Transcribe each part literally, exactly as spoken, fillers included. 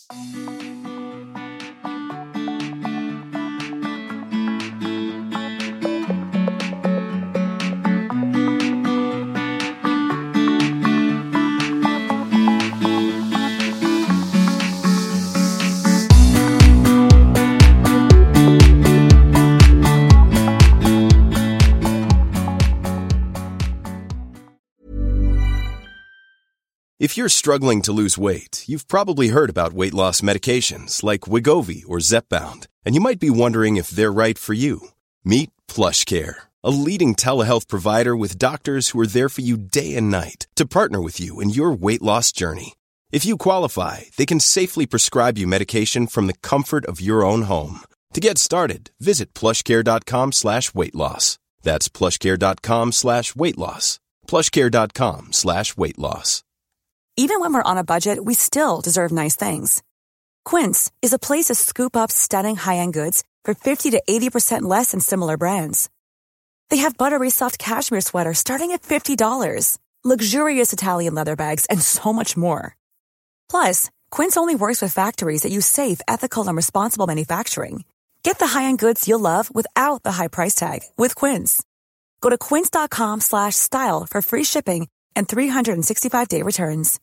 If you're struggling to lose weight, you've probably heard about weight loss medications like Wegovy or Zepbound, and you might be wondering if they're right for you. Meet PlushCare, a leading telehealth provider with doctors who are there for you day and night to partner with you in your weight loss journey. If you qualify, they can safely prescribe you medication from the comfort of your own home. To get started, visit plushcare.com slash weight loss. That's plushcare.com slash weight loss. plushcare.com slash weight loss. Even when we're on a budget, we still deserve nice things. Quince is a place to scoop up stunning high-end goods for fifty to eighty percent less than similar brands. They have buttery soft cashmere sweaters starting at fifty dollars, luxurious Italian leather bags, and so much more. Plus, Quince only works with factories that use safe, ethical, and responsible manufacturing. Get the high-end goods you'll love without the high price tag with Quince. Go to quince.com slash style for free shipping and three sixty-five day returns.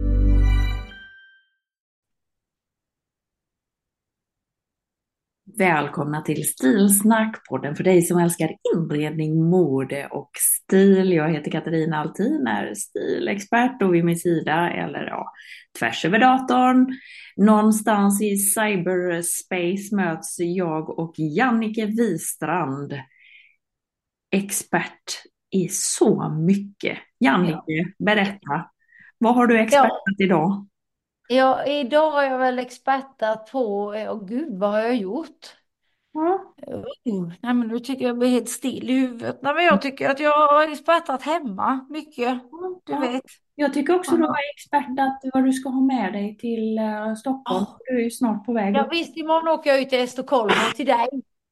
Välkomna till Stilsnack-podden för dig som älskar inredning, mode och stil. Jag heter Katarina Altin, är stilexpert och vid min sida, eller ja, tvärs över datorn. Någonstans i cyberspace möts jag och Jannike Wistrand, expert i så mycket. Jannike, ja. Berätta, vad har du expertat ja. idag? Ja, idag har jag väl expertat på, åh gud, vad har jag gjort? Ja. Uh, nej, men nu tycker jag jag blir helt still i huvudet. Nej, men jag tycker att jag har expertat hemma mycket, du ja. vet. Jag tycker också uh-huh. du har expertat vad du ska ha med dig till uh, Stockholm. Oh. Du är ju snart på väg. Ja, visst, imorgon åker jag ut till Stockholm till dig.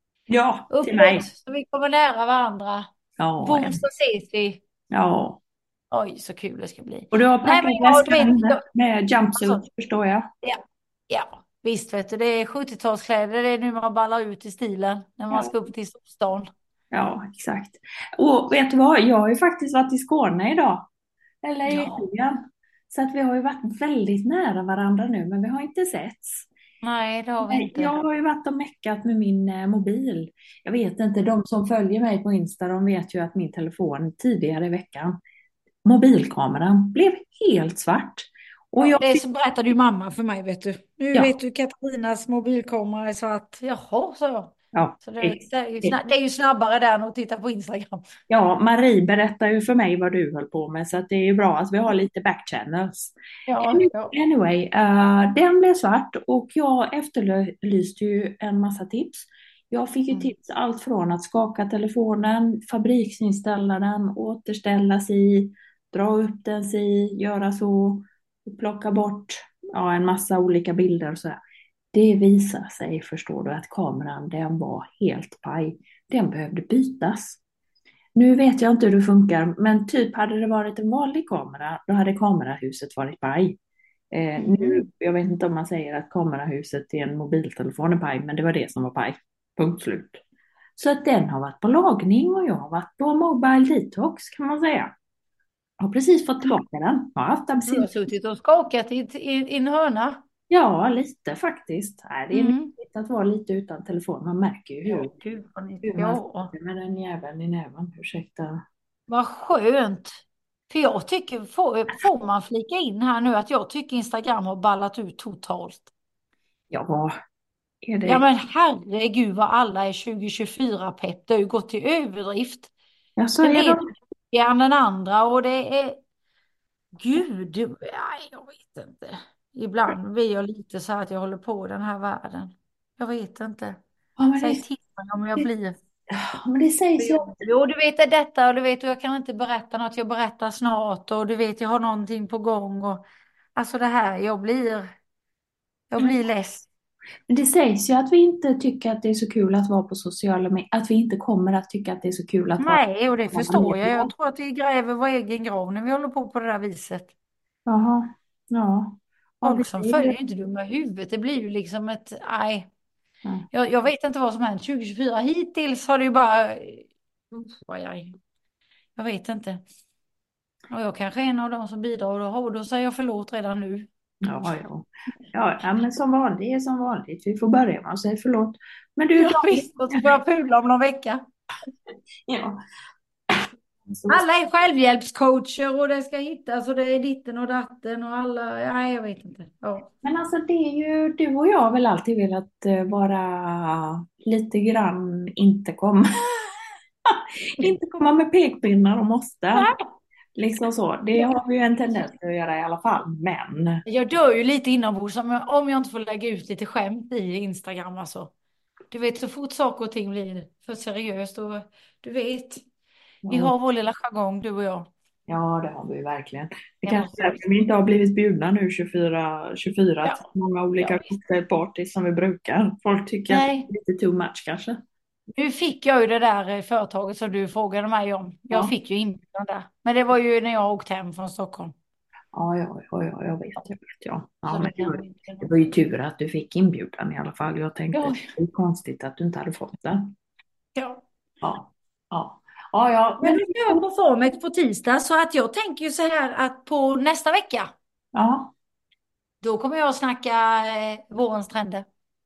Ja, till Uppåt, mig. så vi kommer nära varandra. Ja. På onsdag ses vi. Ja. Oj, så kul det ska bli. Och du har packat väskan med, med jumpsuit, alltså, förstår jag. Ja, ja, visst vet du. Det är sjuttiotalskläder, det är nu man ballar ut i stilen när man ja. ska upp till stan. Ja, exakt. Och vet du vad, jag har ju faktiskt varit i Skåne idag. Eller i Ja. helgen. Så att vi har ju varit väldigt nära varandra nu, men vi har inte setts. Nej, det har vi inte. Jag har ju varit och meckat med min eh, mobil. Jag vet inte, de som följer mig på Insta, de vet ju att min telefon tidigare i veckan, mobilkameran blev helt svart. Och ja, jag... Det så berättade ju mamma för mig, vet du. Nu ja. vet du Katarinas mobilkamera är svart. Jaha, så jag. Ja, så det, är, det, är ju snabb, det är ju snabbare där än att titta på Instagram. Ja, Marie berättar ju för mig vad du höll på med, så att det är ju bra att vi har lite backchannels. Ja, ja. Anyway, uh, den blev svart och jag efterlyste ju en massa tips. Jag fick ju Mm. tips allt från att skaka telefonen, fabriksinställa den, återställa sig, dra upp den sig, göra så, och plocka bort ja, en massa olika bilder och sådär. Det visar sig, förstår du, att kameran den var helt paj. Den behövde bytas. Nu vet jag inte hur det funkar, men typ hade det varit en vanlig kamera, då hade kamerahuset varit paj. Eh, nu, jag vet inte om man säger att kamerahuset till en mobiltelefon är paj, men det var det som var paj. Punkt slut. Så att den har varit på lagning och jag har varit på mobile detox, kan man säga. Jag har precis fått tillbaka den. Jag har haft den Du har suttit och skakat i, i, i en hörna. Ja, lite faktiskt. Nej, det är Mm. viktigt att vara lite utan telefon. Man märker ju hur, Ja, gud, vad ni- hur man ja. sitter med den jäveln i näven. Ursäkta. Vad skönt. För jag tycker, får, får man flika in här nu att jag tycker Instagram har ballat ut totalt. Ja, är det... Ja men herregud vad alla är tjugo tjugofyra pepp. Det har ju gått till överdrift. Ja, så Den är ena det. än den andra och det är... Gud, nej, jag vet inte. Ibland blir jag lite så här att jag håller på i den här världen. Jag vet inte. Ja, men Säg det, till mig om jag blir... ja, men det sägs ju... Jo, du vet det detta och du vet jag kan inte berätta något. Jag berättar snart och du vet jag har någonting på gång. Och... Alltså det här, jag blir... Jag blir less. Men det sägs ju att vi inte tycker att det är så kul att vara på sociala medier. Att vi inte kommer att tycka att det är så kul att vara... Nej, och det förstår jag. Jag tror att vi gräver vår egen grav när vi håller på på det där viset. Jaha, ja. Ja, folk som det är följer ju... är inte dumma i huvudet. Det blir ju liksom ett, nej. Ja. Jag, jag vet inte vad som hänt tjugo tjugofyra. Hittills har det ju bara, usch, vad jag, jag vet inte. Och jag kanske är en av dem som bidrar och då, och då säger jag förlåt redan nu. Ja, ja. Ja, ja, men som vanligt är som vanligt. Vi får börja med att säga förlåt. Men du, Ja visst, och så får jag pula om någon vecka. ja. Så, Alla är självhjälpscoacher och det ska hittas och det är ditten och datten och alla, nej jag vet inte. Ja. men alltså det är ju, du och jag har väl alltid velat eh, vara lite grann, inte komma, inte komma med pekpinnar och måste. Liksom så. Det har vi ju en tendens att göra i alla fall. Men Jag dör ju lite inombords om jag, om jag inte får lägga ut lite skämt i Instagram alltså. Du vet så fort saker och ting blir för seriöst och du vet, vi har vår lilla jargong du och jag. ja, det har vi verkligen. Det Det kanske måste är vi. därför vi inte har blivit bjudna nu tjugofyra, tjugofyra Ja. till många olika Ja, visst. cocktailpartys som vi brukar. Folk tycker att Nej. det är lite too much kanske. Nu fick jag ju det där eh, företaget som du frågade mig om. Jag Ja. fick ju inbjudan där. Men det var ju när jag åkte hem från Stockholm. Ja, ja, ja, ja, jag vet, jag vet, ja. Ja, Så men det det kan var, vi inte. det var ju tur att du fick inbjudan i alla fall. Jag tänkte, Ja, det är konstigt att du inte hade fått den. ja. Ja, ja, ja, ja, Men men nu ska jag på Formex på tisdag så att jag tänker ju så här att på nästa vecka ja. då kommer jag att snacka eh, vårens trender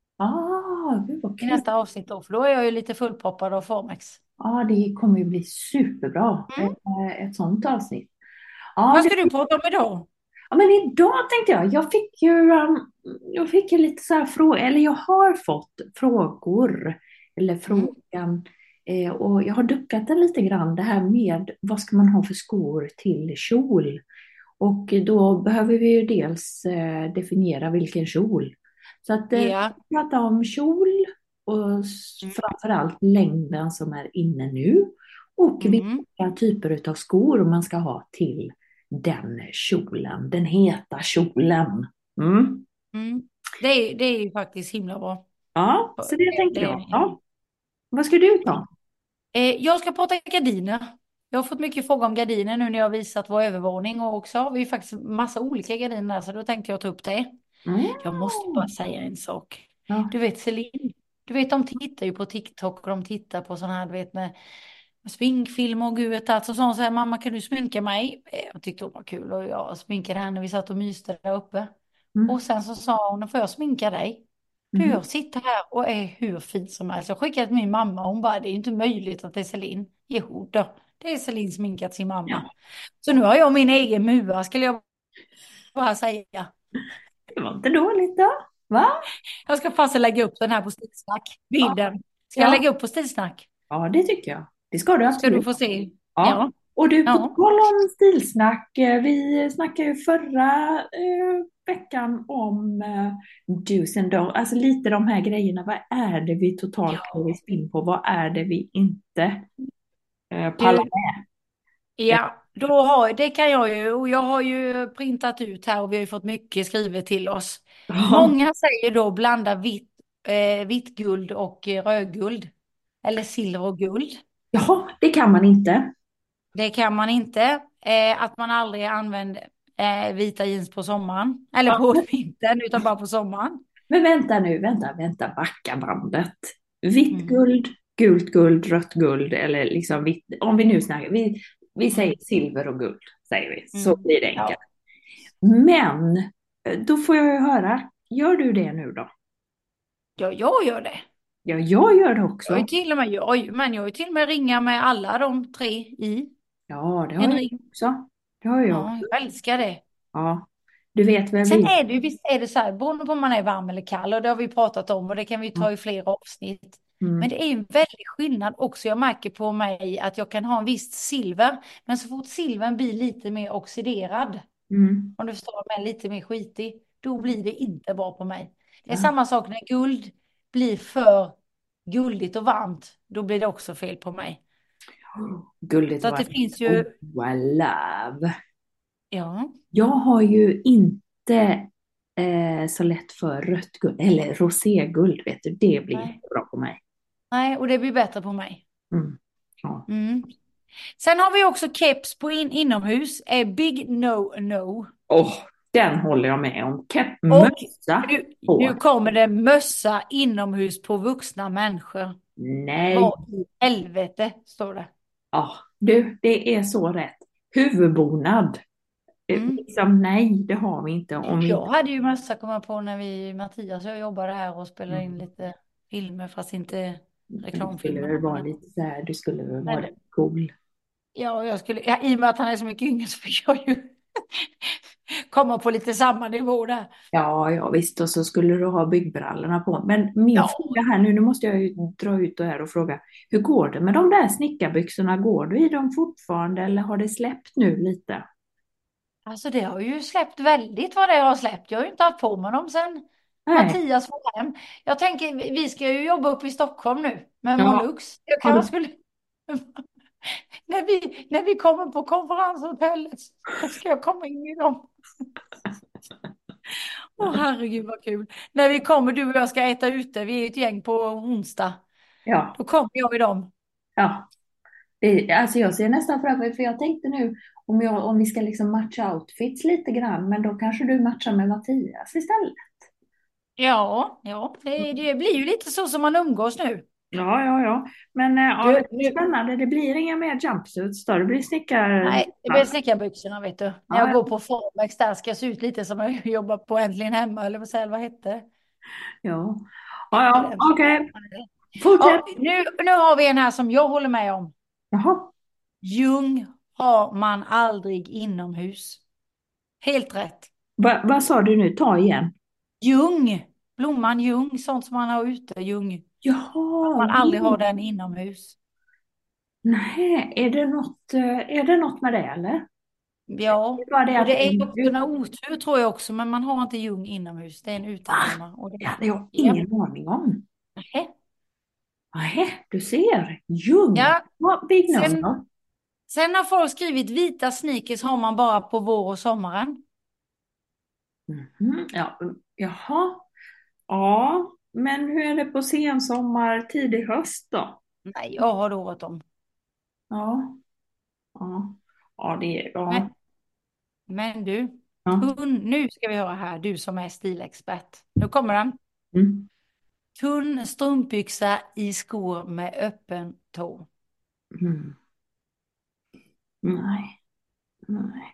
Ah, gud vad i kul. nästa avsnitt då. För då är jag ju lite fullproppad av Formex. Ja, det kommer ju bli superbra. Mm. eh, Ett sånt avsnitt. Ja, Vad det, ska du prata om idag? ja, men idag tänkte jag, jag fick ju, um, jag fick ju lite så här frågor, eller jag har fått frågor, eller Mm. frågan, eh, och jag har duckat den lite grann, det här med vad ska man ha för skor till kjol? Och då behöver vi ju dels eh, definiera vilken kjol. Så att eh, Ja. vi pratar om kjol och s- Mm. framförallt längden som är inne nu och Mm. vilka typer av skor man ska ha till den kjolen, den heta kjolen. Mm. Mm. Det är, det är ju faktiskt himla bra. Ja, så det tänkte Det- jag. Ja. Vad ska du ta? Eh, jag ska prata gardiner. Jag har fått mycket frågor om gardiner nu när jag har visat vår övervåning och också har vi ju faktiskt massa olika gardiner där, så då tänkte jag ta upp det. Mm. Jag måste bara säga en sak. Ja. Du vet Celine, du vet de tittar ju på TikTok och de tittar på sådana här, du vet med, med sminkfilmer och gud vet allt. Så sa hon så här, mamma kan du sminka mig? Eh, Jag tyckte hon var kul och jag sminkade henne när vi satt och myste där uppe. Mm. Och sen så sa hon, får jag sminka dig? Du, Mhm. jag sitter här och är hur fin som helst. Jag skickade till min mamma och hon bara, det är inte möjligt att det är Celine. Jo då, det är Celine sminkat sin mamma. Ja. Så nu har jag min egen mua, skulle jag bara säga. Det var inte dåligt då, va? Jag ska fast lägga upp den här på Stilsnack, bilden. Ska Ja. jag lägga upp på Stilsnack? Ja, det tycker jag. Det ska du Ska du absolut. få se. Ja. Ja. Och du, på Ja. tal om stilsnack, eh, vi snackade ju förra eh, veckan om eh, do's and don'ts, alltså lite de här grejerna. Vad är det vi totalt Ja. går spinn på? Vad är det vi inte eh, pallar Du, med? ja, då har, det kan jag ju. Och jag har ju printat ut här och vi har ju fått mycket skrivet till oss. Ja. Många säger då blanda vitt, eh, vitt guld och eh, rödguld. Eller silver och guld. Jaha, det kan man inte. Det kan man inte. Eh, att man aldrig använder eh, vita jeans på sommaren. Eller Ja. på vintern, utan bara på sommaren. Men vänta nu, vänta, vänta, backa bandet. Vitt Mm. guld, gult guld, rött guld eller liksom vitt. Om vi nu snackar, vi, vi säger silver och guld, säger vi. Så Mm. blir det Ja. enkelt. Men eh, då får jag ju höra, gör du det nu då? Ja, jag gör det. Ja, jag gör det Jag också. är ju till och med, jag, men jag är till och med ringa med alla de tre i Ja, det en har jag ring. också. Det har jag. Ja, jag älskar det. Ja, du vet vem Sen vi... är det ju, visst är det så här, beroende på om man är varm eller kall, och det har vi pratat om och det kan vi ta i flera avsnitt. Mm. Men det är ju en väldig skillnad också. Jag märker på mig att jag kan ha en viss silver, men så fort silvern blir lite mer oxiderad, Mm. om du förstår mig, lite mer skitig, då blir det inte bra på mig. Det är Ja. samma sak när guld blir för guldigt och varmt, då blir det också fel på mig. Gulligt Så att det var finns ju, oh, love. ja, Jag har ju inte eh, så lätt för rött guld, eller roséguld, vet du. Det blir Nej. bra på mig. nej, och det blir bättre på mig. Mm. Ja. Mm. Sen har vi också keps på in, inomhus, är big no no. Åh, Den håller jag med om. Kepp, Och mössa nu, nu på. kommer det mössa inomhus på vuxna människor. Nej. Vad i helvete står det. Ja, du, det är så rätt. Huvudbonad. Eh, Mm. Liksom, nej, det har vi inte. Om vi Jag inte hade ju mössa komma på när vi, Mattias och jag jobbade här och spelade in mm. lite filmer, fast inte Men du skulle reklamfilmer. väl vara Men, lite så här, du skulle väl vara men lite cool. ja, jag skulle, ja, i och med att han är så mycket yngre så fick jag ju komma på lite samma nivå där. Ja, ja visst, och så skulle du ha byggbrallorna på. Men min Ja, fråga här nu, nu måste jag ju dra ut det här och fråga, hur går det med de där snickarbyxorna? Går du i dem fortfarande eller har det släppt nu lite? alltså det har ju släppt väldigt vad det har släppt. Jag har ju inte haft på mig dem sen Nej. Mattias var hem. Jag tänker, vi vi ska ju jobba upp i Stockholm nu med Ja, Molux. Jag har kanske du... skulle... när vi, när vi kommer på konferenshotellet så ska jag komma in i dem. Åh herregud vad kul. När vi kommer, du och jag ska äta ute, vi är ett gäng på onsdag. Ja, Då kommer jag i dem. ja. Det, alltså jag ser nästan framför, för jag tänkte nu om, jag, om vi ska liksom matcha outfits lite grann, men då kanske du matchar med Mattias istället. Ja, ja, det, det blir ju lite så som man umgås nu. Ja, ja, ja. Men äh, ja, Du, det blir nu, spännande. Det blir inga mer jumpsuits då. Det blir snickar... nej, det blir snickarbyxorna vet du. När Ja, jag går ja. på Formex där ska jag se ut lite som jag jobbar på Äntligen Hemma eller vad säger vad hette det? Ja, ja, ja. Den som- Okej. Fortsätt. Ja, nu, nu har vi en här som jag håller med om. Jaha. Ljung har man aldrig inomhus. Helt rätt. Va, vad sa du nu? Ta igen. Ljung, blomman ljung, sånt som man har ute, ljung. Jaha. Man aldrig har Jo. den inomhus. Nej, är det något, eh, är det något med det eller? Det Ja, är bara det och att det är en ju också en otur tror jag också, men man har inte ljung inomhus. Det är en uteblomma. Och det det, hade jag ja. ingen aning om. Nähä. Nej, du ser. Ljung. Ja, Ja, big sen, no-no. sen har folk skrivit vita sneakers har man bara på vår och sommaren. Mhm, ja, mm, jaha. Ja, men hur är det på sensommar, tidig höst då? Nej, jag har då åt dem. Ja, ja, ja, det är, ja, Men, men du, ja. tunn, nu ska vi höra här, du som är stilexpert. Nu kommer den. Mm. Tunn strumpbyxa i skor med öppen tå. Mm. Nej, nej.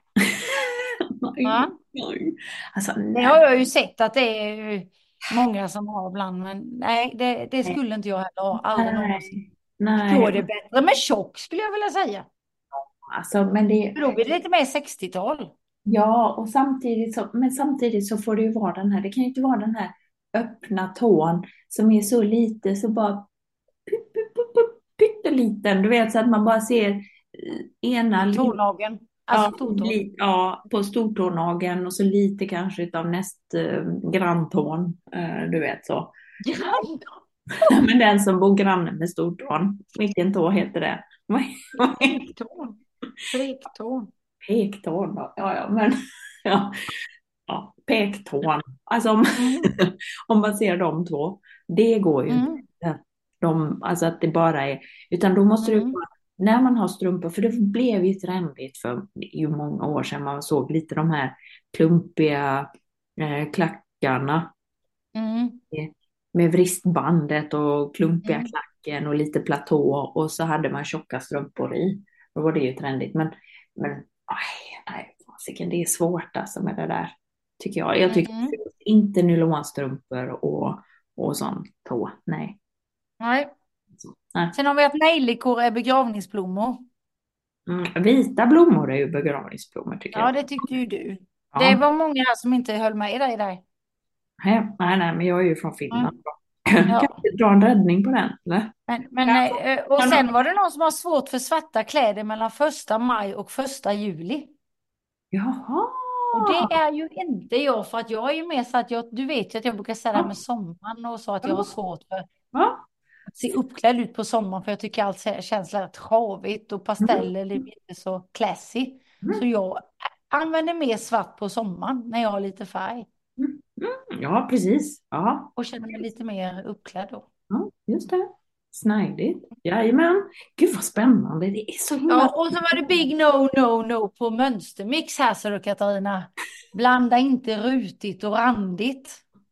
Nej, Ja, nej. Alltså, det nej. har jag ju sett att det är ju många som har ibland, men nej, det, det skulle inte jag heller ha, aldrig någonsin. Nej, Då är det nej. bättre med tjock skulle jag vilja säga. Alltså, men det, För då blir det lite mer sextiotal. ja, och samtidigt så, men samtidigt så får det ju vara den här, det kan ju inte vara den här öppna tån som är så lite, så bara pytt, pytt, pytt, pytt, pytteliten, du vet, så att man bara ser eh, ena lilla, Tånageln. ja, Alltså stortån. li, ja, på stortånageln och så lite kanske utav näst eh, granntån, eh, du vet så. Men den som bor granne med stortån, vilken tå heter det? Vad vad heter Pektorn. Pektorn. Pektån då? Ja, ja, men ja, ja, pektån. Alltså om, Mm. om man ser de två, det går ju Mm. inte. De, alltså att det bara är, utan då måste det Mm. vara, när man har strumpor, för det blev ju trendigt för ju många år sedan man såg lite de här klumpiga eh, klackarna Mm. med vristbandet och klumpiga Mm. klacken och lite platå och så hade man tjocka strumpor i. Då var det ju trendigt. Men, men aj, nej, fasiken, det är svårt alltså med det där. Tycker jag. Jag tycker Mm. inte nylonstrumpor och, och sån tå. Nej. Nej. nej. Sen har vi att nejlikor är begravningsblommor. Mm, vita blommor är ju begravningsblommor tycker Ja, jag. det tyckte ju du. Ja. Det var många här som inte höll med dig där. Nej, nej, nej, men jag är ju från Finland. Mm. Kan Ja. vi dra en räddning på den? Eller? Men, men, Ja. eh, och sen var det någon som har svårt för svarta kläder mellan första maj och första juli. Jaha. Och det är ju inte jag, för att jag är ju mer så att jag, du vet ju att jag brukar säga det här med sommaren och så att jag har svårt för Ja. att se uppklädd ut på sommaren, för jag tycker allt så- känns rätt sjavigt och pasteller, det blir inte så classy. Mm. Så jag använder mer svart på sommaren när jag har lite färg Mm, mm, ja, precis. Ja, och känner mig lite mer uppklädd då. ja, just det. Snajdigt. Jajamän. Gud vad spännande. Det är så himla... Ja, och så var det big no, no, no på mönstermix här, så du Katarina. Blanda inte rutigt och randigt.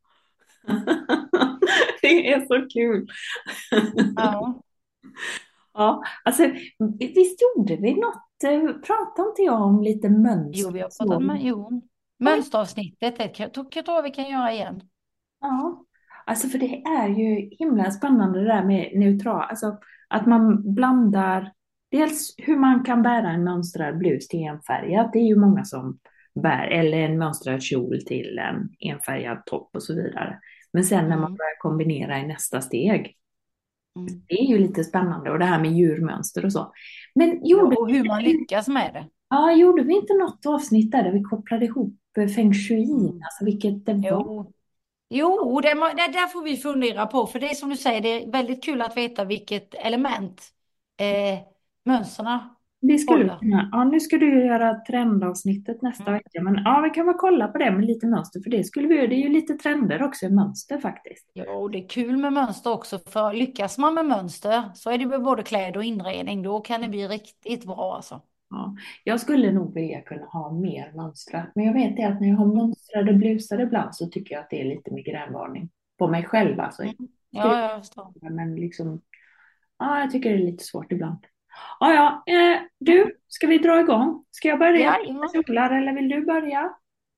Det är så kul. Ja. Ja, alltså visst gjorde vi något, eh, pratade inte jag om lite Jo, mönster vi har pratat så? med, jo. Oj, Mönsteravsnittet, det kan- tror jag tror vi kan göra igen. ja, alltså för det är ju himla spännande det där med neutral, alltså att man blandar dels hur man kan bära en mönstrad blus till enfärgat, det är ju många som bär, eller en mönstrad kjol till en enfärgad topp och så vidare. Men sen när man Mm. börjar kombinera i nästa steg, Mm. det är ju lite spännande och det här med djurmönster och så. Men Ja, gjorde och hur man lyckas med det. Ja, gjorde vi inte något avsnitt där, där vi kopplade ihop eh, feng shui, Mm. alltså vilket det var? Jo, jo det, må- det där får vi fundera på. För det är som du säger, det är väldigt kul att veta vilket element eh, mönsterna Det skulle vi håller. kunna. Ja, nu ska du göra trendavsnittet nästa Mm. vecka, men ja, vi kan väl kolla på det med lite mönster, för det skulle vi, det är ju lite trender också i mönster faktiskt. Jo, det är kul med mönster också. För lyckas man med mönster så är det ju både kläder och inredning. Då kan det bli riktigt bra alltså. Ja, jag skulle nog vilja kunna ha mer mönstrat, men jag vet det att när jag har mönstrade blusar ibland så tycker jag att det är lite migränvarning på mig själv alltså. Mm. Skulle, Ja, jag förstår. men liksom, ja, jag tycker det är lite svårt ibland. Ja, ja, eh, du, ska vi dra igång? Ska jag börja Ja, med kjolar eller vill du börja?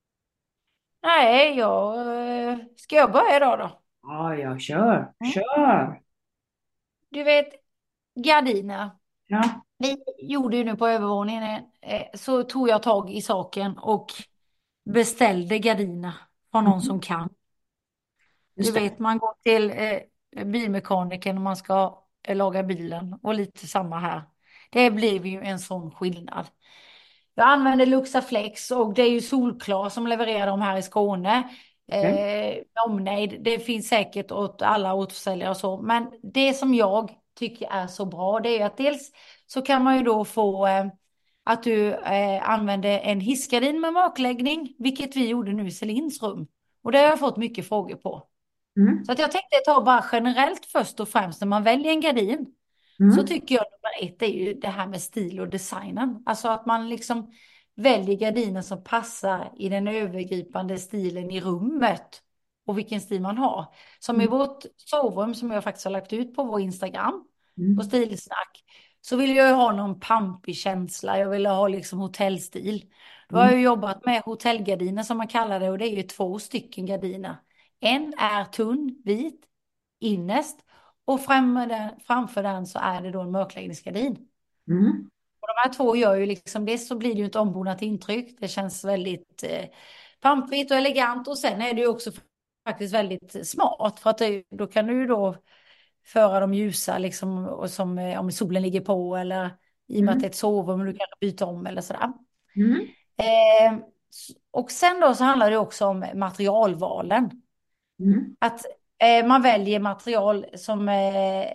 nej, jag... eh, Ska jag börja idag då? Ja, jag kör, Mm. kör. Du vet, gardiner. Ja, Vi gjorde ju nu på övervåningen, eh, så tog jag tag i saken och beställde gardiner från någon mm, som kan. Du just det. vet, man går till eh, bilmekanikern och man ska eh, laga bilen, och lite samma här. Det blev ju en sån skillnad. Jag använder Luxaflex och det är ju Solklar som levererar dem här i Skåne. Okej. Eh, omnejd, det finns säkert åt alla återförsäljare och så. Men det som jag tycker är så bra, det är ju att dels så kan man ju då få eh, att du eh, använder en hissgardin med mörkläggning, vilket vi gjorde nu i Celins rum. Och det har jag fått mycket frågor på. Mm, Så att jag tänkte ta bara generellt först och främst när man väljer en gardin. Så mm, tycker jag nummer ett är ju det här med stil och designen. Alltså att man liksom väljer gardiner som passar i den övergripande stilen i rummet. Och vilken stil man har. Som i mm, vårt sovrum som jag faktiskt har lagt ut på vår Instagram. På mm, Stilsnack. Så vill jag ju ha någon pampig känsla. Jag vill ha liksom hotellstil. Då har mm, jag ju jobbat med hotellgardiner som man kallar det. Och det är ju två stycken gardiner. En är tunn, vit, innerst. Och framför den, framför den så är det då en mörkläggningsgardin. mm, Och de här två gör ju liksom det, så blir det ju ett ombonat intryck. Det känns väldigt eh, pampigt och elegant. Och sen är det ju också faktiskt väldigt smart. För att det, då kan du ju då föra de ljusa liksom, och som eh, om solen ligger på, eller i och med att det är ett sovrum och du kan byta om eller sådär. mm, Eh, och sen då så handlar det också om materialvalen. mm, Att eh, man väljer material som eh,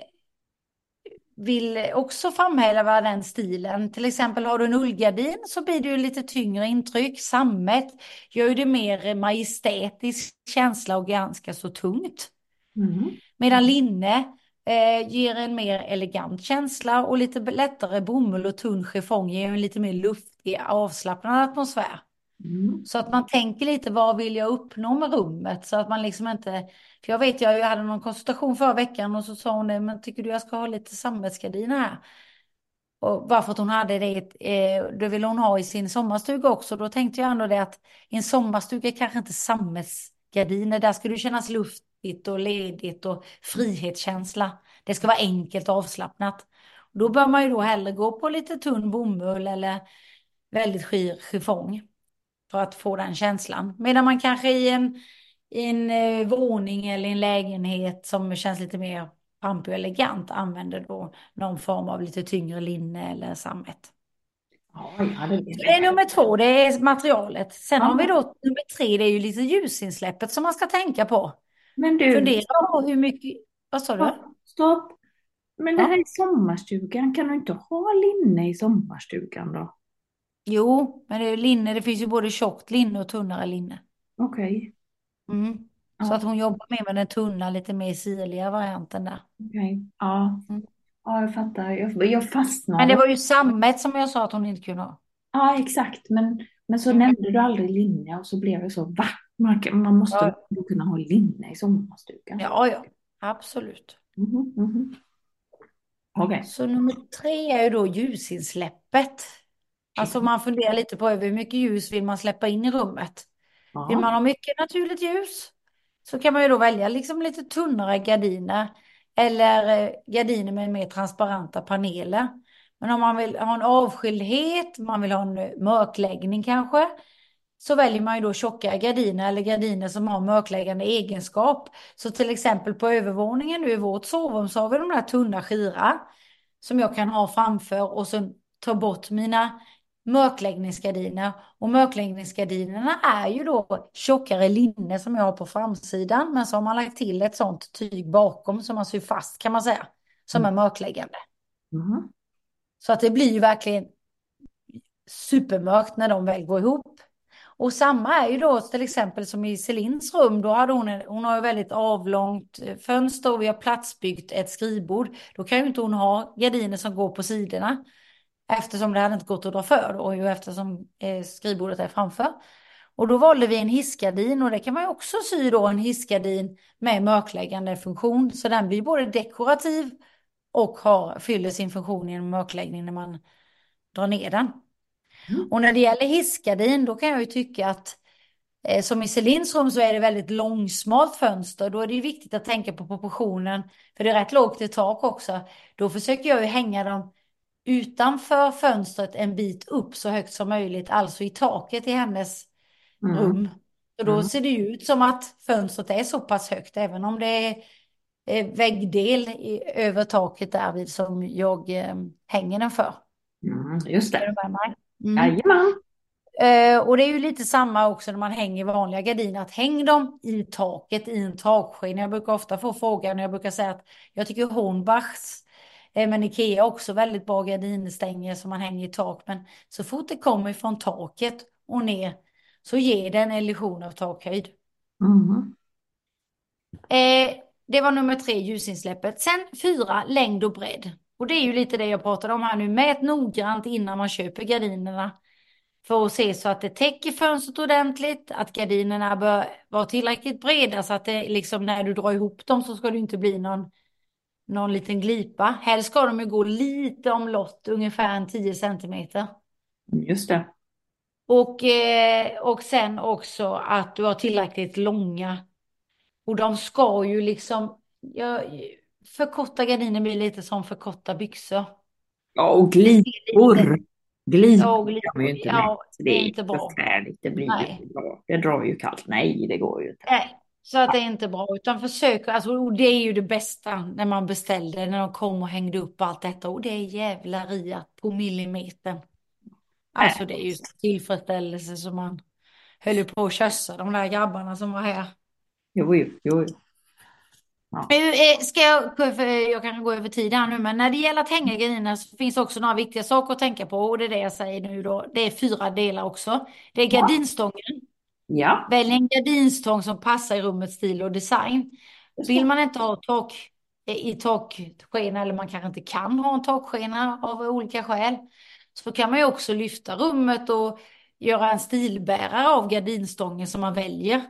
vill också framhäva den stilen. Till exempel har du en ullgardin så blir det ju lite tyngre intryck. Sammet gör ju det mer majestätisk känsla och ganska så tungt. mm, Medan linne eh, ger en mer elegant känsla, och lite lättare bomull och tunn chiffong ger en lite mer luftig, avslappnad atmosfär. mm, Så att man tänker lite, vad vill jag uppnå med rummet? Så att man liksom inte... För jag vet, jag hade någon konsultation förra veckan och så sa hon det, men tycker du jag ska ha lite sammetsgardiner här? Och bara för att hon hade det, eh, det vill hon ha i sin sommarstuga också. Då tänkte jag ändå det att i en sommarstuga kanske inte sammetsgardiner, där ska det kännas luftigt och ledigt och frihetskänsla. Det ska vara enkelt och avslappnat. Då bör man ju då hellre gå på lite tunn bomull eller väldigt skir chiffong för att få den känslan. Medan man kanske i en, i en eh, våning eller en lägenhet som känns lite mer pampig och elegant använder då någon form av lite tyngre linne eller sammet. ja, ja, det Så är det är rätt. nummer två, det är materialet. Sen har vi Ja, då nummer tre, det är ju lite ljusinsläppet som man ska tänka på. men du, Fundera på hur mycket... Vad sa du? stopp, stopp. Men det här är Ja. sommarstugan, kan du inte ha linne i sommarstugan då? Jo, men det är linne, det finns ju både tjockt linne och tunnare linne. Okej. Mm. Så Ja, att hon jobbar mer med den tunna, lite mer sirliga varianten där. okej. Ja, Mm. ja, jag fattar. Jag, jag Men det fastnade. var ju sammet som jag sa att hon inte kunde ha. Ja, exakt. Men, men så Mm. nämnde du aldrig linne och så blev det så, va? Man, kan- man måste väl Ja, ändå kunna ha linne i sommarstugan? ja, ja, absolut. Mhm, mhm. Okej. Så nummer tre är ju då ljusinsläppet. Alltså man funderar lite på hur mycket ljus vill man släppa in i rummet. Vill Ja. man ha mycket naturligt ljus så kan man ju då välja liksom lite tunnare gardiner eller eh, gardiner med mer transparenta paneler. Men om man vill ha en avskildhet, man vill ha en eh, mörkläggning kanske, så väljer man ju då tjockare gardiner eller gardiner som har mörkläggande egenskap. Så till exempel på övervåningen nu i vårt sovrum så har vi de där tunna skira som jag kan ha framför och sen ta bort mina mörkläggningsgardiner. Och mörkläggningsgardinerna är ju då tjockare linne som jag har på framsidan, men så har man lagt till ett sånt tyg bakom som man syr fast kan man säga, som är mörkläggande. Mhm. Så att det blir ju verkligen supermörkt när de väl går ihop. Och samma är ju då till exempel som i Celins rum, då hade hon, en, hon har ju väldigt avlångt eh, fönster och vi har platsbyggt ett skrivbord. Då kan ju inte hon ha gardiner som går på sidorna eftersom det hade inte gått att dra för och ju eftersom eh, skrivbordet är framför. Och då valde vi en hissgardin och det kan man ju också sy då en hissgardin med mörkläggande funktion. Så den blir både dekorativ och har, fyller sin funktion i en mörkläggning när man drar ner den. Mm. Och när det gäller hissgardin då kan jag ju tycka att eh, som i Celins rum så är det väldigt långsmalt fönster. Då är det ju viktigt att tänka på proportionen. För det är rätt lågt i tak också. Då försöker jag ju hänga dem utanför fönstret en bit upp så högt som möjligt. Alltså i taket i hennes Mm. rum. Så då Mm. ser det ju ut som att fönstret är så pass högt. Även om det är eh, väggdel i, över taket där vid som jag eh, hänger den för. Mm. Just Är du det. med mig? Mm. Jajamän. Eh, och det är ju lite samma också när man hänger vanliga gardiner, att häng dem i taket i en taksken. Jag brukar ofta få frågan och jag brukar säga att jag tycker Hornbachs, eh, men Ikea också väldigt bra gardinstänger som man hänger i tak. Men så fort det kommer från taket och ner så ger det en illusion av takhöjd. Mm. Eh, det var nummer tre, ljusinsläppet. Sen fyra, längd och bredd. Och det är ju lite det jag pratade om här nu. Mät noggrant innan man köper gardinerna. För att se så att det täcker fönstret ordentligt. Att gardinerna bör vara tillräckligt breda så att det liksom när du drar ihop dem så ska det inte bli någon, någon liten glipa. Helst ska de ju gå lite omlott, ungefär en tio centimeter. Just det. Och, eh, och sen också att du har tillräckligt långa. Och de ska ju liksom, ja, förkorta gardiner blir lite som förkorta byxor. Ja, och Det ser lite, glipor. Glipor ja, och kan man ju glipor, inte med. ja, Så det det är är inte bra. förfärligt. Det blir ju Nej. inte bra. Det drar ju kallt. Nej, det går ju inte. Nej, så att det är inte bra. Utan försök, alltså, och det är ju det bästa när man beställde, när de kom och hängde upp allt detta. Och det är jävlariat på millimetern. Nej. Alltså det är ju så tillfredsställelse som man höll ju på att kössa de där grabbarna som var här. Jo, jo, jo. jo. Ja. Nu eh, ska jag, för jag kanske går över tid här nu, men när det gäller att hänga gardiner så finns också några viktiga saker att tänka på. Och det är det jag säger nu då. Det är fyra delar också. Det är Ja. gardinstången. Ja. Välj en gardinstång som passar i rummets stil och design. Just Vill det. man inte ha tak i takskena eller man kanske inte kan ha en takskena av olika skäl så kan man ju också lyfta rummet och göra en stilbärare av gardinstången som man väljer.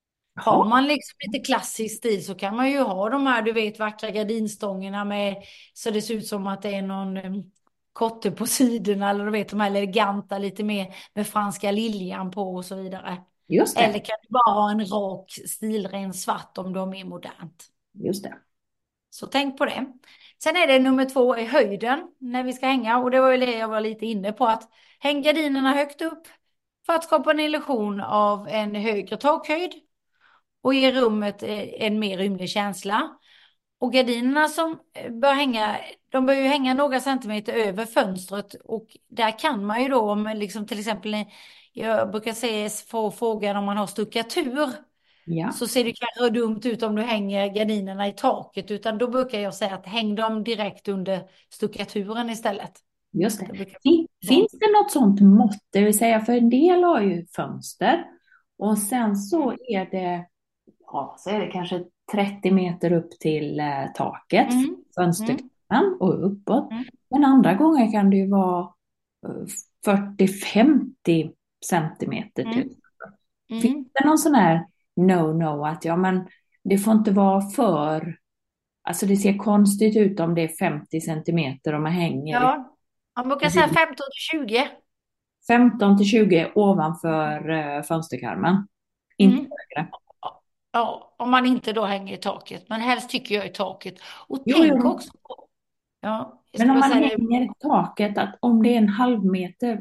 Har Jaha. man liksom lite klassisk stil så kan man ju ha de här, du vet, vackra gardinstångerna med så det ser ut som att det är någon um, kotte på sidorna eller du vet de här eleganta lite mer med franska liljan på och så vidare. Just Eller det. kan du bara ha en rak stilren svart om du har mer modernt. Just det. Så tänk på det. Sen är det nummer två i höjden när vi ska hänga. Och det var ju det jag var lite inne på. Att häng gardinerna högt upp för att skapa en illusion av en högre takhöjd. Och ge rummet eh, en mer rymlig känsla. Och gardinerna som eh, bör hänga, de bör ju hänga några centimeter över fönstret. Och där kan man ju då, om liksom till exempel, jag brukar säga, få frågan om man har stuckatur. Ja. Så ser det kanske dumt ut om du hänger gardinerna i taket. Utan då brukar jag säga att häng dem direkt under stuckaturen istället. Just det. Det brukar Fin- vara. Finns det något sånt mått? Det vill säga för en del har ju fönster och sen så är det ja, så är det kanske trettio meter upp till eh, taket, Mm. Mm. fönsterkarmen och uppåt. Mm. Men andra gånger kan det ju vara eh, fyrtio femtio centimeter Mm. till. Finns Mm. det någon sån här no-no att ja, men det får inte vara för, alltså det ser konstigt ut om det är femtio centimeter och man hänger i Ja, man brukar säga femton till tjugo. femton till tjugo ovanför eh, fönsterkarmen. Inte Mm. högre. Ja, om man inte då hänger i taket. Men helst tycker jag i taket. Och Jo, tänk jo. också på, ja, jag Men skulle om bara man säga det. hänger i taket, att om det är en halv meter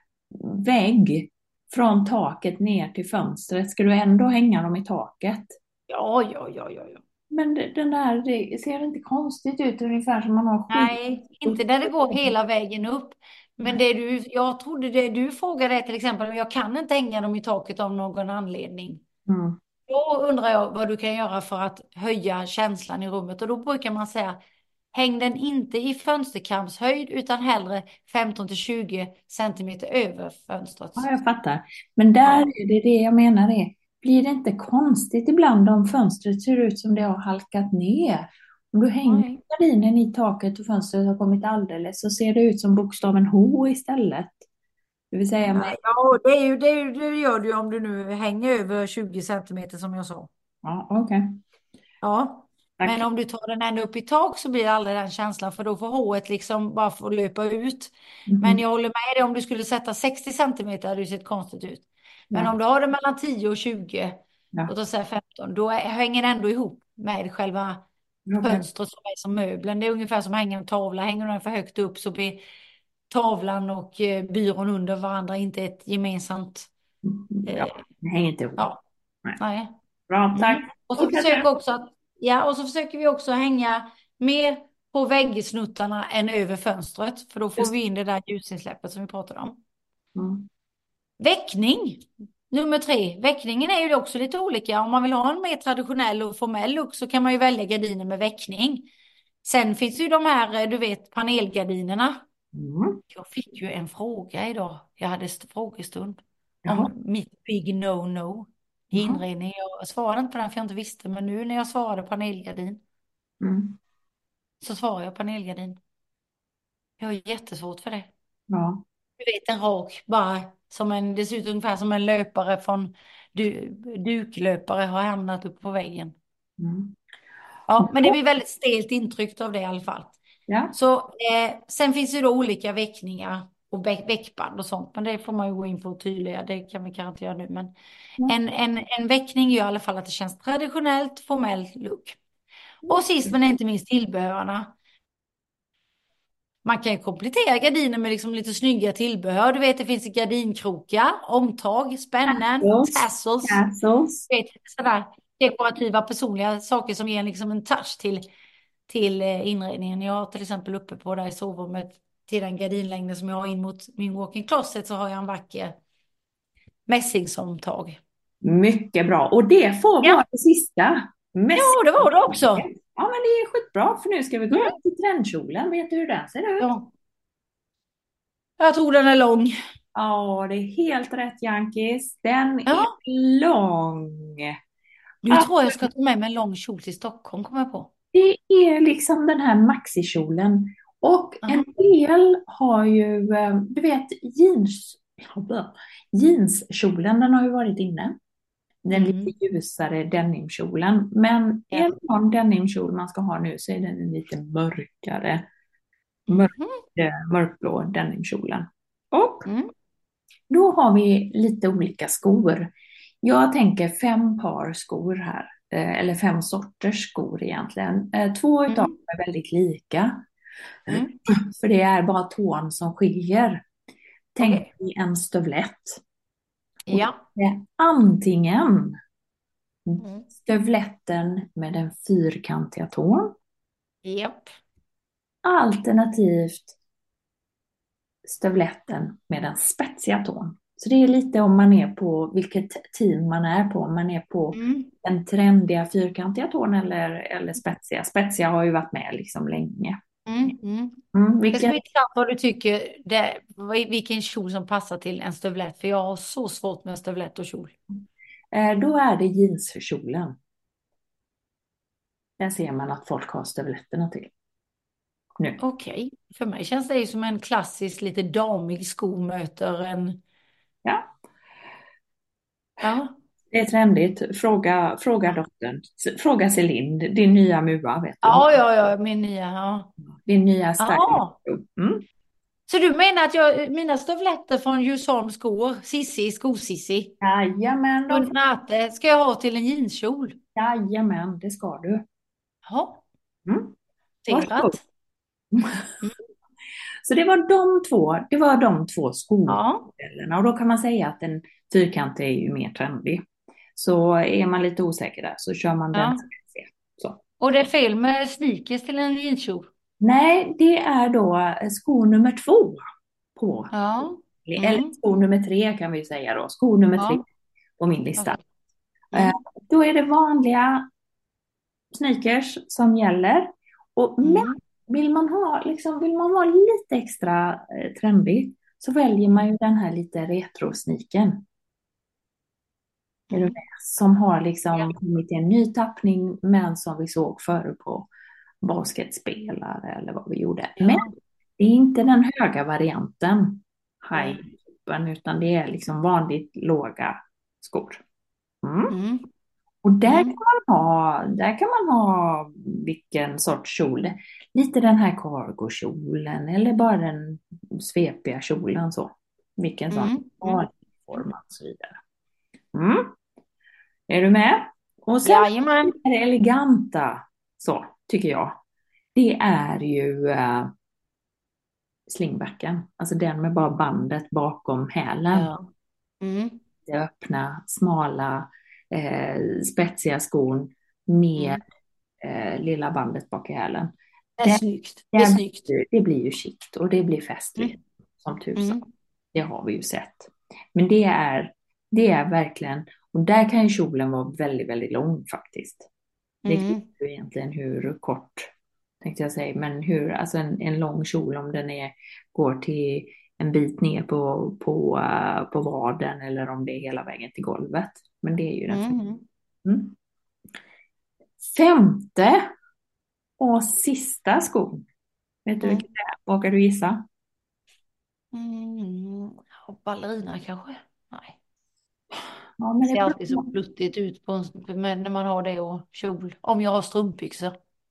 vägg från taket ner till fönstret, ska du ändå hänga dem i taket? Ja, ja, ja, ja, ja. Men det- den där, det ser inte konstigt ut, ungefär som man har skit. Nej, inte när det går hela vägen upp. Men det du, jag trodde det du frågade är till exempel om jag kan inte hänga dem i taket av någon anledning. Mm. Då undrar jag vad du kan göra för att höja känslan i rummet. Och då brukar man säga, häng den inte i fönsterkarmshöjd utan hellre femton till tjugo centimeter över fönstret. Ja, jag fattar. Men där Ja. är det det jag menar är, blir det inte konstigt ibland om fönstret ser ut som det har halkat ner? Om du hänger Nej. gardinen i taket och fönstret har kommit alldeles så ser det ut som bokstaven H istället. Det vill säga med, Ja, det, är ju, det, är ju, det gör du ju om du nu hänger över tjugo centimeter som jag sa. ja, okej. Ja, Tack. men om du tar den ända upp i tak så blir det aldrig den känslan för då får H liksom bara få löpa ut. Men Mhm. jag håller med dig, om du skulle sätta sextio centimeter hade det sett konstigt ut. Men Ja, om du har det mellan tio och tjugo ja, och då säger femton, då är, hänger det ändå ihop med själva okej. fönstret som är som möbeln. Det är ungefär som att hänga en tavla. Hänger den för högt upp så blir tavlan och eh, byrån under varandra inte ett gemensamt. Ja, Eh, det hänger inte ihop. ja, Nej. nej. Bra, tack. Mm. Och så Fortsätter. försöker också att, ja, och så försöker vi också hänga mer på väggsnuttarna än över fönstret. För då får Just. vi in det där ljusinsläppet som vi pratade om. Mm. Väckning. Nummer tre. Väckningen är ju också lite olika. Om man vill ha en mer traditionell och formell look så kan man ju välja gardiner med väckning. Sen finns ju de här, eh, du vet, panelgardinerna. Mm. Jag fick ju en fråga idag. Jag hade st- frågestund Jaha. om mitt big no-no i Jaha. inredning. Jag svarade inte på den för jag inte visste. Men nu när jag svarade panelgardin Mm. så svarar jag panelgardin. Jag har jättesvårt för det. Ja. Du vet en rak, bara som en, det ser ut ungefär som en löpare från du, duklöpare har hamnat upp på väggen. Mm. Ja, men det blir väldigt stelt intryck av det i alla fall. Ja. Så eh, sen finns det då olika väckningar och väck, väckband och sånt. Men det får man ju gå in på och tydliga. Det kan vi kanske inte göra nu. Men Ja. en, en, en väckning gör i alla fall att det känns traditionellt, formellt look. Och sist men inte minst tillbehörarna. Man kan ju komplettera gardiner med liksom lite snygga tillbehör. Du vet, det finns gardinkrokar, omtag, spännen, Tassels. tassels. Tassels. Du vet, sådär dekorativa personliga saker som ger liksom en touch till, till eh, inredningen. Jag har till exempel uppe på där i sovrummet till den gardinlängden som jag har in mot min walk-in closet så har jag en vacker mässingsomtag. Mycket bra. Och det får vara Ja, det sista. Mest. ja, det var det också. Ja, men det är skitbra för nu ska vi gå Mm. över till trendkjolen. Vet du hur den ser ut? Ja. Jag tror den är lång. Ja, det är helt rätt, Jankis. Den Ja. är lång. Nu tror jag jag ska ta med mig en lång kjol till Stockholm, kommer jag på. Det är liksom den här maxikjolen. Och en del har ju, eh, du vet, jeans, jeanskjolen, den har ju varit inne. Den Mm. lite ljusare denimkjolen. Men Ja. en sån denimkjol man ska ha nu så är den en lite mörkare, mörk, Mhm. eh, mörkblå denimkjolen. Och Mm. då har vi lite olika skor. Jag tänker fem par skor här. eh, Eller fem sorters skor egentligen. Eh, Två utav Mm. dem är väldigt lika. Mm. För det är bara tån som skiljer. Tänk Okej. dig en stövlett. Och Ja. det är antingen Mm. stövletten med den fyrkantiga tån, Japp. alternativt stövletten med den spetsiga tån. Så det är lite om man är på vilket team man är på. Om man är på Mm. den trendiga fyrkantiga tån eller, eller spetsiga. Spetsiga har ju varit med liksom länge. Mm. Mm. Mm, Det vilken, ska bli intressant vad du tycker, det, vilken kjol som passar till en stövlett. För jag har så svårt med stövlett och kjol. eh, då är det jeanskjolen. Där ser man att folk har stövletterna till nu. Okej, för mig känns det ju som en klassisk lite damig sko möter en, Ja, ja. det är trendigt. Fråga, fråga dottern. Fråga Celine, din nya mua, vet du. Ja, ja, ja, min nya, ja. Din nya styling. Ja, Mm. så du menar att jag, mina stövletter från Djursholms skor, Sissi, sko-Sissi, Jajamän, de, Nate, ska jag ha till en jeanskjol? jajamän, det ska du. Ja, Mm. Varsågod. noterat. Mm. Så det var de två, det var de två Ja, skomodellerna. Och då kan man säga att en fyrkant är ju mer trendig. Så är man lite osäker där så kör man den. ja. Så. Och det är fel med sneakers till en jeanskjol. Nej, det är då sko nummer två på. Ja. Eller Mm. sko nummer tre kan vi säga då. Sko nummer tre Ja. på min lista. Mm. Eh, Då är det vanliga sneakers som gäller. Och, men Mm. vill man ha, liksom, vill man vara lite extra eh, trendig så väljer man ju den här lite retro-sneakern. Är du Mm. med? Som har liksom Ja. kommit i en ny tappning men som vi såg förr på basketspelare eller vad vi gjorde. Men Ja. det är inte den höga varianten, Mm. high, utan det är liksom vanligt låga skor. Mm. Mm. Och där Mm. kan man ha, där kan man ha vilken sorts kjol. Lite den här cargo-kjolen eller bara den svepiga kjolen så. Vilken sån Mm. vanlig form och så vidare. Mm. Är du med? Och sen Jajamän. är det eleganta, så tycker jag. Det är ju uh, slingbacken. Alltså den med bara bandet bakom hälen. Ja. Mm. Det öppna, smala, eh, spetsiga skon med Mm. eh, lilla bandet bak i hälen. Det är Det, snyggt. Det är det, snyggt. det blir ju chict och det blir festligt Mm. som tusan. Mm. Det har vi ju sett. Men det är, det är verkligen, och där kan ju kjolen vara väldigt, väldigt lång faktiskt. Det Mm. är ju egentligen hur kort, tänkte jag säga, men hur, alltså en, en lång kjol om den är, går till en bit ner på, på, uh, på vaden eller om det är hela vägen till golvet. Men det är ju den. Mm. Mm. Femte och sista skon. Vet du Mm. vilken det är? Vågar du gissa? Mm. Ja, ballerina kanske? Nej. Ja, Det men ser det alltid så pluttigt ut på en, men när man har det och kjol. Om jag har strumpbyxor.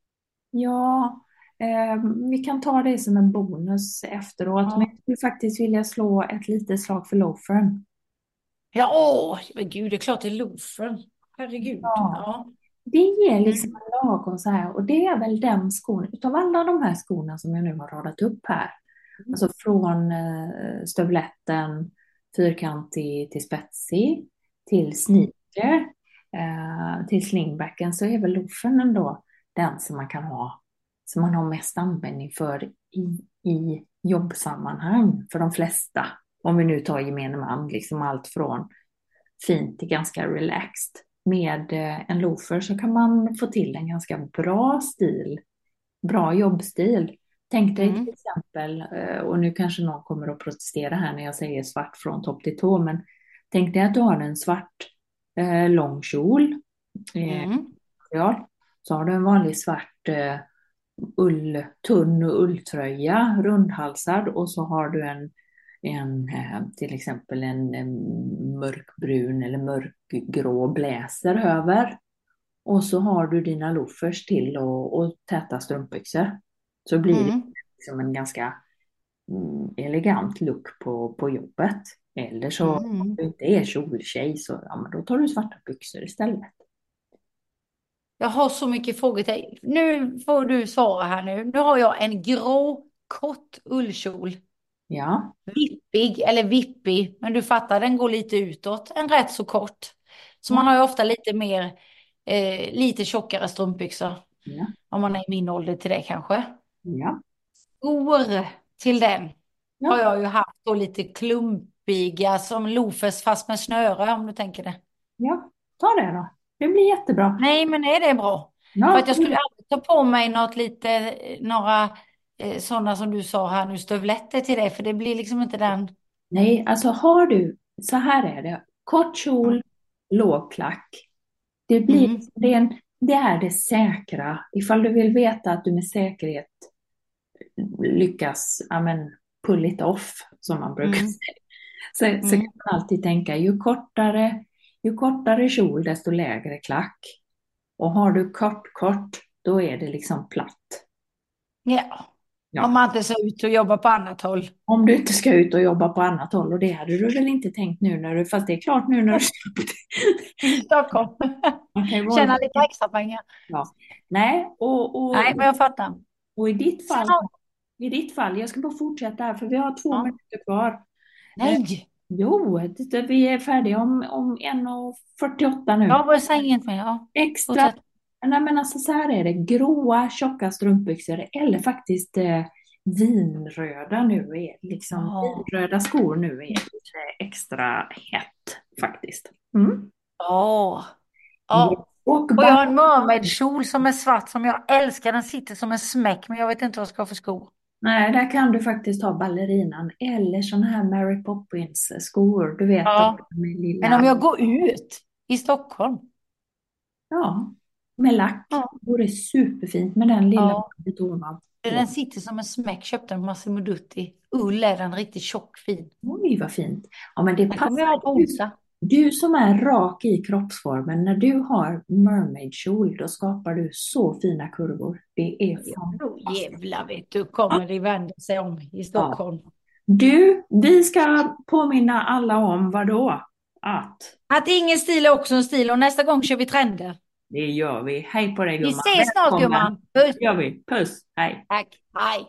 Ja, eh, vi kan ta det som en bonus efteråt. Ja. Men jag skulle faktiskt vilja slå ett litet slag för loafern. Ja, åh, men gud, det är klart det är loafern. Herregud. Ja. Ja. Det ger liksom Mm. en lagom så här. Och det är väl den skon, utav alla de här skorna som jag nu har radat upp här. Mm. Alltså från eh, stövletten, fyrkantig till spetsig, till sneaker, eh, till slingbacken, så är väl loafern ändå den som man kan ha, som man har mest användning för i, i jobbsammanhang för de flesta. Om vi nu tar gemene man, liksom allt från fint till ganska relaxed. Med eh, en loafer så kan man få till en ganska bra stil, bra jobbstil. Tänk dig Mm. till exempel, eh, och nu kanske någon kommer att protestera här när jag säger svart från topp till tå, men tänk dig att du har en svart eh, lång kjol, eh, Mm. ja, så har du en vanlig svart eh, ull, tunn ulltröja, rundhalsad, och så har du en, en eh, till exempel en, en mörkbrun eller mörkgrå bläser över. Och så har du dina loafers till och, och täta strumpbyxor. Så blir det Mm. liksom en ganska mm, elegant look på, på jobbet. Eller så om Mm. du inte är kjoltjej så ja, men då tar du svarta byxor istället. Jag har så mycket frågor till dig. Nu får du svara här nu. Nu har jag en grå kort ullkjol. Ja, Vippig eller vippig, men du fattar, den går lite utåt. En rätt så kort. Så man har ju ofta lite mer, eh, lite tjockare strumpbyxor. ja, Om man är i min ålder till det kanske. ja. Skor till den har Ja, jag ju haft då lite klumpiga som loafers fast med snöre om du tänker det. ja. Ta det då. Det blir jättebra. Nej, men är det bra? För Ja, att jag skulle aldrig ta på mig något lite, några eh, sådana som du sa här nu, stövletter till det, för det blir liksom inte den. nej, alltså har du, så här är det. Kort kjol, låg klack. Det blir, Mm. det är en det är det säkra. Ifall du vill veta att du med säkerhet lyckas, ja men, pull it off, som man brukar Mm. säga. Så, Mm. så kan man alltid tänka, ju kortare, ju kortare kjol, desto lägre klack. Och har du kort, kort, då är det liksom platt. Ja, Ja. om man inte ser ut och jobbar på annat håll. Om du inte ska ut och jobba på annat håll, och det hade du väl inte tänkt nu när du, fast det är klart nu när du I Stockholm. Man kan ju vara- Tjäna lite extra pengar. Ja. Nej, och, och, Nej, men jag fattar. och i ditt fall, Sen har- i ditt fall, jag ska bara fortsätta här för vi har två Ja. minuter kvar. Nej, Jo, det, vi är färdiga om, om en och fyrtioåtta nu. jag bara säger inget mer. Ja. Extra. Fortsätt. Nej, men alltså så här är det. Gråa, tjocka strumpbyxor eller faktiskt eh, vinröda nu är liksom, Ja. vinröda skor nu är lite extra hett faktiskt. Mm. Ja. Ja. Och Och jag har en mermaid-kjol som är svart som jag älskar. Den sitter som en smäck, men jag vet inte vad jag ska ha för skor. Nej, där kan du faktiskt ha ballerinan eller såna här Mary Poppins skor. Du vet, Ja. de med lilla... Men om jag går ut i Stockholm. Ja, med lack. Ja. Det vore superfint med den lilla Ja. betonan. Den sitter som en smäck. Köpte den på Massimo Dutti. Ull är den riktigt tjock, fin. Oj, vad fint. Ja, men det Den kommer jag ha på passar. onsdag. Du som är rak i kroppsformen, när du har mermaid-kjol, då skapar du så fina kurvor. Det är Då fantastiskt. jävlar vet du, kommer det vända sig om i Stockholm. Du, vi ska påminna alla om vad då? Att Att ingen stil är också en stil och nästa gång kör vi trender. det gör vi. Hej på dig, Vi gumman. ses snart, Välkommen. gumman. Puss. Det gör vi. Puss. Hej. Tack. Hej.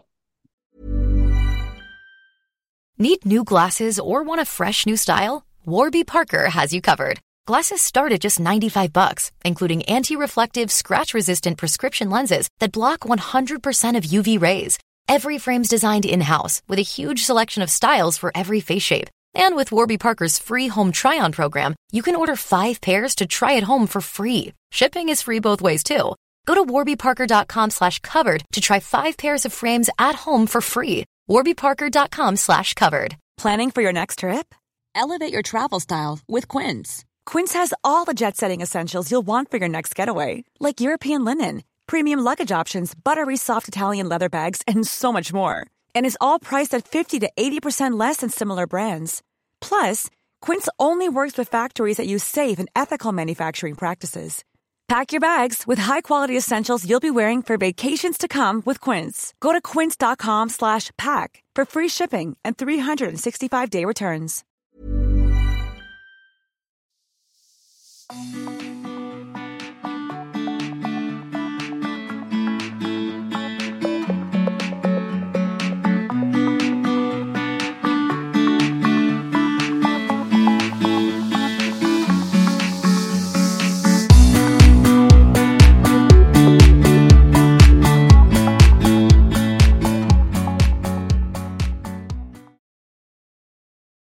Need new glasses or want a fresh new style? Warby Parker has you covered. Glasses start at just ninety-five bucks, including anti-reflective, scratch-resistant prescription lenses that block one hundred percent of U V rays. Every frame's designed in-house with a huge selection of styles for every face shape. And with Warby Parker's free home try-on program, you can order five pairs to try at home for free. Shipping is free both ways too. Go to warbyparker.com slash covered to try five pairs of frames at home for free. warbyparker.com slash covered. Planning for your next trip? Elevate your travel style with Quince. Quince has all the jet-setting essentials you'll want for your next getaway, like European linen, premium luggage options, buttery soft Italian leather bags, and so much more. And is all priced at fifty to eighty percent less than similar brands. Plus, Quince only works with factories that use safe and ethical manufacturing practices. Pack your bags with high-quality essentials you'll be wearing for vacations to come with Quince. Go to quince.com slash pack for free shipping and three sixty-five day returns.